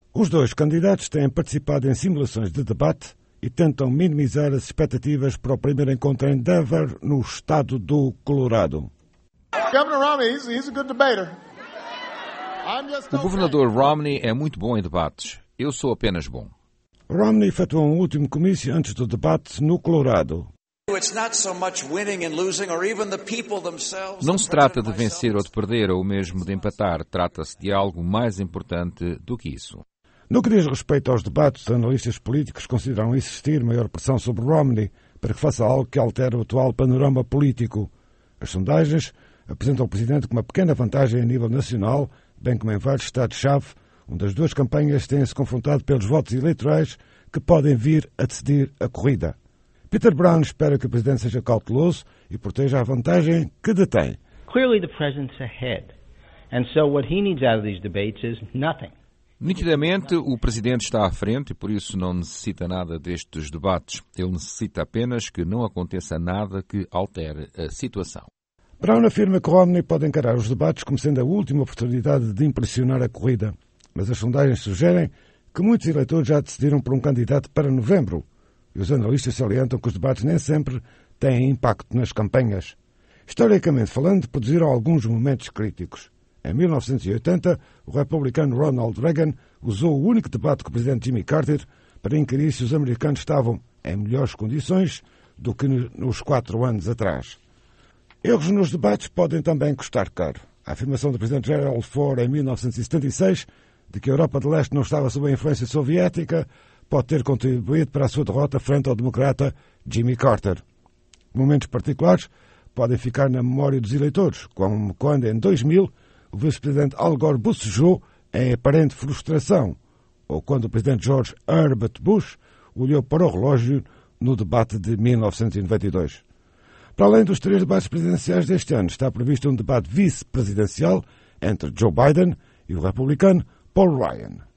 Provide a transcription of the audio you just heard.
Os dois candidatos têm participado em simulações de debate e tentam minimizar as expectativas para o primeiro encontro em Denver, no estado do Colorado. O governador Romney é muito bom em debates. Eu sou apenas bom. Romney efetuou um último comício antes do debate no Colorado. Não se trata de vencer ou de perder, ou mesmo de empatar. Trata-se de algo mais importante do que isso. No que diz respeito aos debates, analistas políticos consideram existir maior pressão sobre Romney para que faça algo que altere o atual panorama político. As sondagens apresentam o presidente com uma pequena vantagem a nível nacional, bem como em vários estados-chave, onde as duas campanhas têm-se confrontado pelos votos eleitorais que podem vir a decidir a corrida. Peter Brown espera que o presidente seja cauteloso e proteja a vantagem que detém. Clearly the president's ahead, and so what he needs out of these debates is nothing. Nitidamente, o presidente está à frente e por isso não necessita nada destes debates. Ele necessita apenas que não aconteça nada que altere a situação. Brown afirma que Romney pode encarar os debates como sendo a última oportunidade de impressionar a corrida, mas as sondagens sugerem que muitos eleitores já decidiram por um candidato para novembro, e os analistas salientam que os debates nem sempre têm impacto nas campanhas. Historicamente falando, produziram alguns momentos críticos. Em 1980, o republicano Ronald Reagan usou o único debate com o presidente Jimmy Carter para inquirir se os americanos estavam em melhores condições do que nos 4 anos atrás. Erros nos debates podem também custar caro. A afirmação do presidente Gerald Ford em 1976 de que a Europa de Leste não estava sob a influência soviética pode ter contribuído para a sua derrota frente ao democrata Jimmy Carter. Momentos particulares podem ficar na memória dos eleitores, como quando, em 2000, o vice-presidente Al Gore bocejou em aparente frustração, ou quando o presidente George Herbert Bush olhou para o relógio no debate de 1992. Para além dos 3 debates presidenciais deste ano, está previsto um debate vice-presidencial entre Joe Biden e o republicano Paul Ryan.